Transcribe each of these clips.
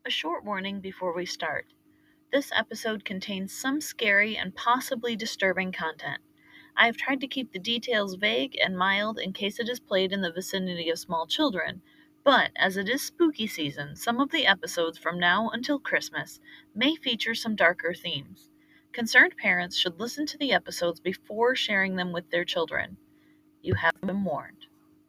A short warning before we start. This episode contains some scary and possibly disturbing content. I have tried to keep the details vague and mild in case it is played in the vicinity of small children, but as it is spooky season, some of the episodes from now until Christmas may feature some darker themes. Concerned parents should listen to the episodes before sharing them with their children. You have been warned.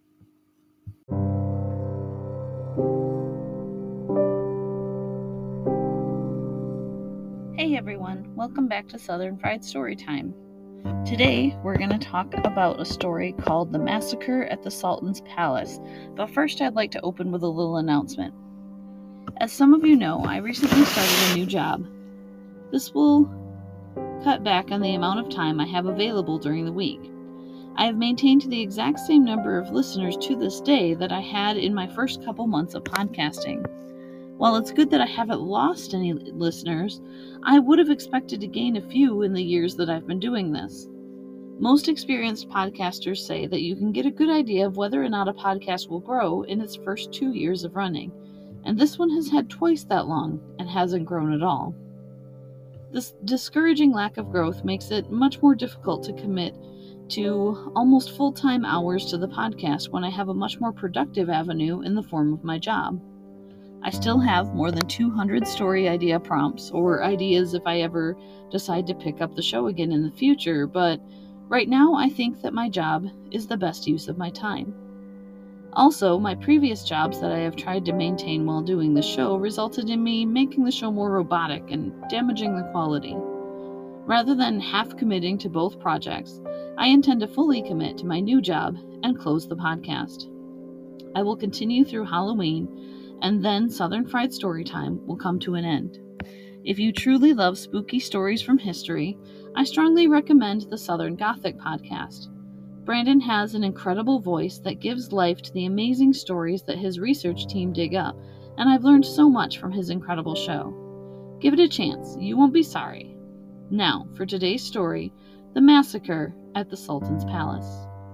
Hey everyone, welcome back to Southern Fried Storytime. Today we're going to talk about a story called The Massacre at the Sultan's Palace, but first I'd like to open with a little announcement. As some of you know, I recently started a new job. This will cut back on the amount of time I have available during the week. I have maintained the exact same number of listeners to this day that I had in my first couple months of podcasting. While it's good that I haven't lost any listeners, I would have expected to gain a few in the years that I've been doing this. Most experienced podcasters say that you can get a good idea of whether or not a podcast will grow in its first 2 years of running, and this one has had twice that long and hasn't grown at all. This discouraging lack of growth makes it much more difficult to commit to almost full-time hours to the podcast when I have a much more productive avenue in the form of my job. I still have more than 200 story idea prompts, or ideas if I ever decide to pick up the show again in the future, but right now I think that my job is the best use of my time. Also, my previous jobs that I have tried to maintain while doing the show resulted in me making the show more robotic and damaging the quality. Rather than half committing to both projects, I intend to fully commit to my new job and close the podcast. I will continue through Halloween, and then Southern Fried Storytime will come to an end. If you truly love spooky stories from history, I strongly recommend the Southern Gothic podcast. Brandon has an incredible voice that gives life to the amazing stories that his research team dig up, and I've learned so much from his incredible show. Give it a chance, you won't be sorry. Now, for today's story, The Massacre at the Sultan's Palace.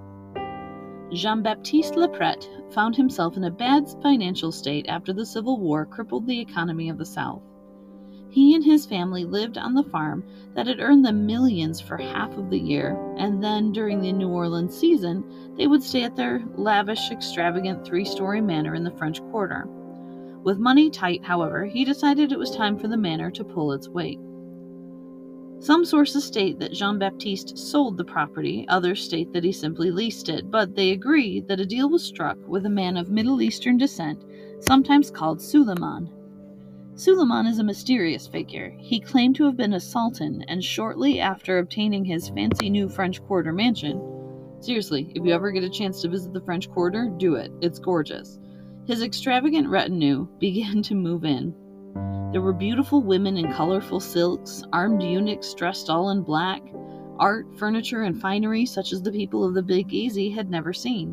Jean-Baptiste Lepret found himself in a bad financial state after the Civil War crippled the economy of the South. He and his family lived on the farm that had earned them millions for half of the year, and then during the New Orleans season, they would stay at their lavish, extravagant 3-story manor in the French Quarter. With money tight, however, he decided it was time for the manor to pull its weight. Some sources state that Jean-Baptiste sold the property, others state that he simply leased it, but they agree that a deal was struck with a man of Middle Eastern descent, sometimes called Suleiman. Suleiman is a mysterious figure. He claimed to have been a sultan, and shortly after obtaining his fancy new French Quarter mansion — seriously, if you ever get a chance to visit the French Quarter, do it. It's gorgeous — his extravagant retinue began to move in. There were beautiful women in colorful silks, armed eunuchs dressed all in black, art, furniture, and finery such as the people of the Big Easy had never seen.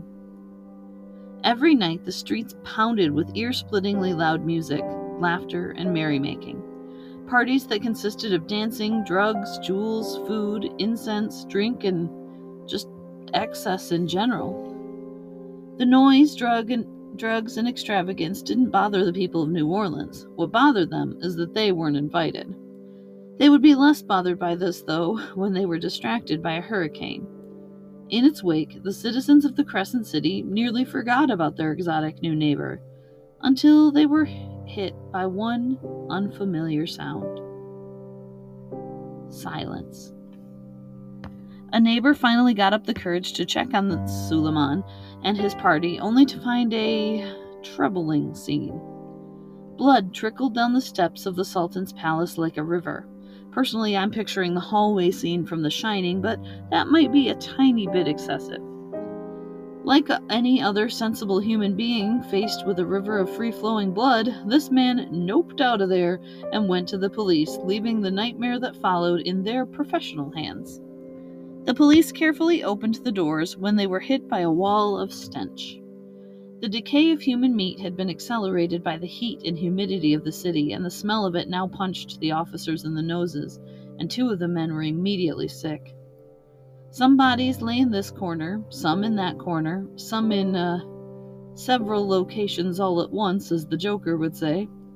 Every night the streets pounded with ear-splittingly loud music, laughter, and merrymaking. Parties that consisted of dancing, drugs, jewels, food, incense, drink, and just excess in general. The noise, drugs, and extravagance didn't bother the people of New Orleans. What bothered them is that they weren't invited. They would be less bothered by this, though, when they were distracted by a hurricane. In its wake, the citizens of the Crescent City nearly forgot about their exotic new neighbor, until they were hit by one unfamiliar sound. Silence. A neighbor finally got up the courage to check on Suleiman and his party, only to find a troubling scene. Blood trickled down the steps of the Sultan's palace like a river. Personally, I'm picturing the hallway scene from The Shining, but that might be a tiny bit excessive. Like any other sensible human being faced with a river of free-flowing blood, this man noped out of there and went to the police, leaving the nightmare that followed in their professional hands. The police carefully opened the doors when they were hit by a wall of stench. The decay of human meat had been accelerated by the heat and humidity of the city, and the smell of it now punched the officers in the noses, and 2 of the men were immediately sick. Some bodies lay in this corner, some in that corner, some in several locations all at once, as the Joker would say.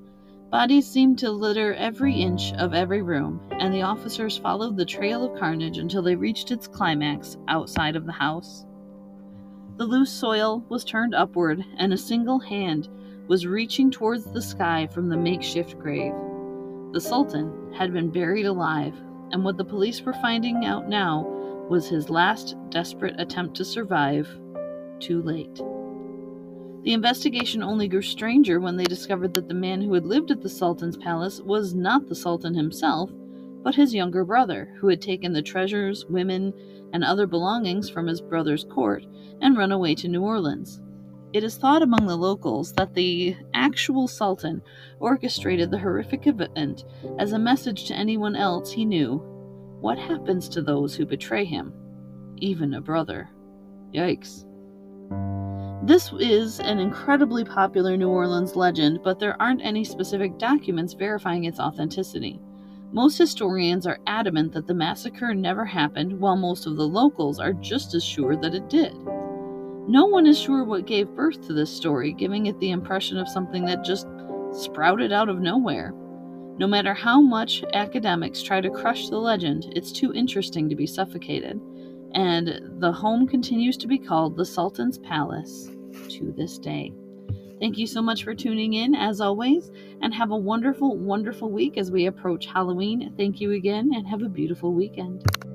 Bodies seemed to litter every inch of every room, and the officers followed the trail of carnage until they reached its climax outside of the house. The loose soil was turned upward, and a single hand was reaching towards the sky from the makeshift grave. The Sultan had been buried alive, and what the police were finding out now was his last desperate attempt to survive. Too late. The investigation only grew stranger when they discovered that the man who had lived at the Sultan's palace was not the Sultan himself, but his younger brother, who had taken the treasures, women, and other belongings from his brother's court and run away to New Orleans. It is thought among the locals that the actual Sultan orchestrated the horrific event as a message to anyone else he knew. What happens to those who betray him? Even a brother. Yikes. This is an incredibly popular New Orleans legend, but there aren't any specific documents verifying its authenticity. Most historians are adamant that the massacre never happened, while most of the locals are just as sure that it did. No one is sure what gave birth to this story, giving it the impression of something that just sprouted out of nowhere. No matter how much academics try to crush the legend, it's too interesting to be suffocated, and the home continues to be called the Sultan's Palace to this day. Thank you so much for tuning in, as always, and have a wonderful, wonderful week as we approach Halloween. Thank you again, and have a beautiful weekend.